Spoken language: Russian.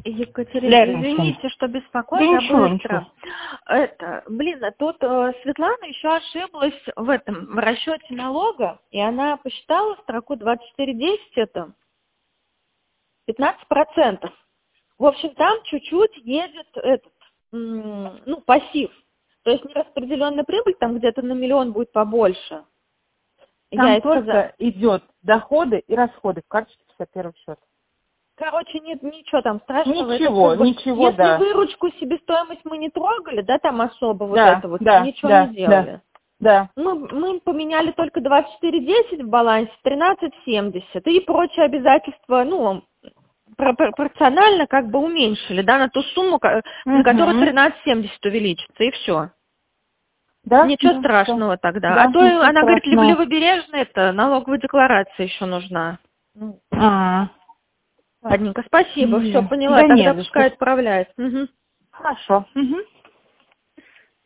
Екатерина, Лерничем. извините, что Да беспокою, я ничего, быстро. Тут Светлана еще ошиблась в расчете налога, и она посчитала строку 2410, это 15%. В общем, там чуть-чуть едет пассив. То есть нераспределенная прибыль, там где-то на 1 миллион будет побольше. Там Я ей сказала. только идет доходы и расходы в карточке 51 счет. Короче, нет ничего там страшного. Ничего, Если да. выручку, себестоимость мы не трогали, да, там особо Да, ничего не делали. Да. Мы поменяли только 24.10 в балансе, 13.70 и прочие обязательства, пропорционально как бы уменьшили, да, на ту сумму, за которую 13.70 увеличится, и все. Да? Ничего страшного тогда. Да, А то ничего она говорит, страшного. левобережная, это налоговая декларация еще нужна. Ладненько, спасибо, все поняла, Да тогда не за пускай что. отправляет. Угу. Хорошо.